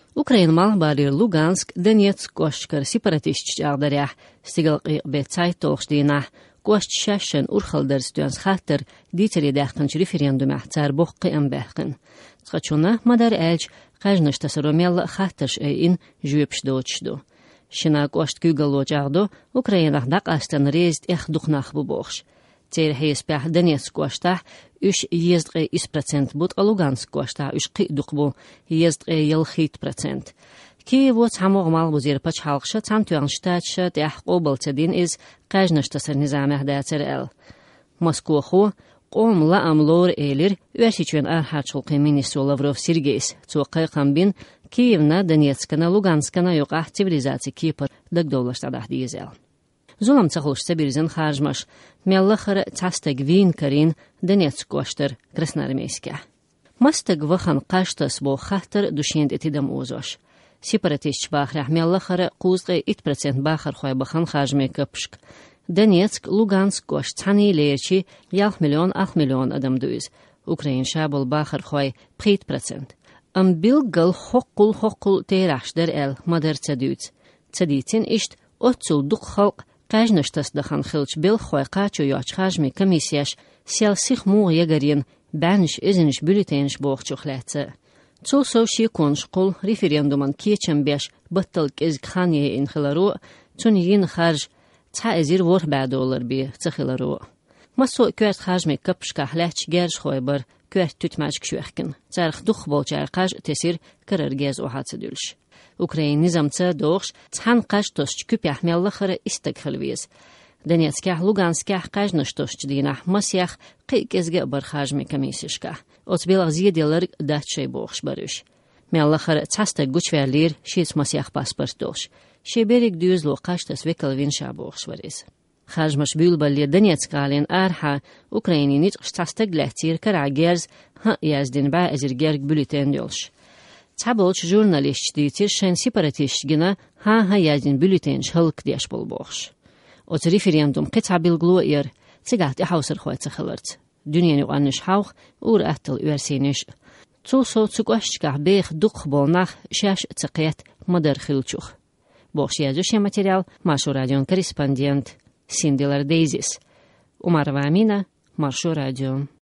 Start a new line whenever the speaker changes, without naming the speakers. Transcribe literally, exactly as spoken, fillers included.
Ukraina malbāri ir Lugansk, Donetsk, koškar separatistiski āgdarjah, stigalqi bet caitolxdīnah, košt šešen urxaldarstuans xatar dīteri dēxqanč referendumah car boqqi ambēxqin. Tqachuna madar elj qajnashtas romella xatarsh in jüepshdochdu. Shina košt kügaloch āgdu, Ukraina daqastan rezd ex duqnaq bu boqsh. Цер хейспях Донецк коштах үш ездгы ис процент бут Луганск коштах үш қидуқ бу ездгы елхит процент. Ки вот самог мал бузер пач халқша цам туянштачша тях қобылцадин из қажнаштасыр низамах дәцер әл. Москваху қом ла амлор элир үәшичуен архачулқи министру Лавров Сергейс цуқай қамбин Киевна, Донецкана, Луганскана юқах цивилизации Кипр дагдолаштадах дизел. Зулам цахлушца бирзен харжмаш, мяллахар цастаг вин карин Донецк коштар Красноармейска. Мастаг вахан қаштас бо хахтар душенд этидам озош. Сепаратистч бахрах мяллахар қузгай ит процент бахар хой бахан харжмей капшк. Донецк, Луганск кош цани лерчи ялх миллион ах миллион адам дуиз. Украин шабыл бахар хой пхит процент. Ам билгал хоққул хоққул тейрашдар әл мадар цадюц. Цадитин ишт отцул дуқ халқ Qajnashtas daxan xilch bil xoy qacho yoch xajmi komissiyаш sel six mu yegarin banish izinish bültenish boğçuqlatsa. Çul sovşi konşqul referenduman keçen beş battal kez khaniye inxilaru çun yin xarj ça ezir vor bad olur bi tsixilaru. Maso köt xajmi kapşqa hlach gerj xoybar köt tutmaj kşuxkin. Zarx duq bolçar qaj tesir karar gez ohatsidülş. Ukraina nizamca doğış çan qaştoş küpyah mellaxara istak xilviz. Donetskah, Luganskah qajnashtoş dinah masyah qikezge bar xajmi komisiyashka. Otbelaq ziyediler datchay boğış barış. Mellaxara çasta güçverlir şiz masyah pasport doğış. Şeberik düzlo qaştas vekalvin şaboğış variz. Xajmash bülballi Donetskalin arha Ukraini nit çasta glatir karagerz ha yazdin ba azirgerg bülten yolş. Çabolç jurnalist ditir şen separatist gina ha ha yazin bülten halk diyaş bol boğış. Ot referendum qitabil gloyer tsigat ihawsır xoytsa xılırts. Dünyanı anış hawx ur atıl üerseniş. Çul so tsukashka bex duq bolnaq şaş tsiqiyat madar xilçuq. Boğış yazışı material Marşo Radyon korrespondent Sindelar Deizis. Umarova Amina, Marşo Radyon.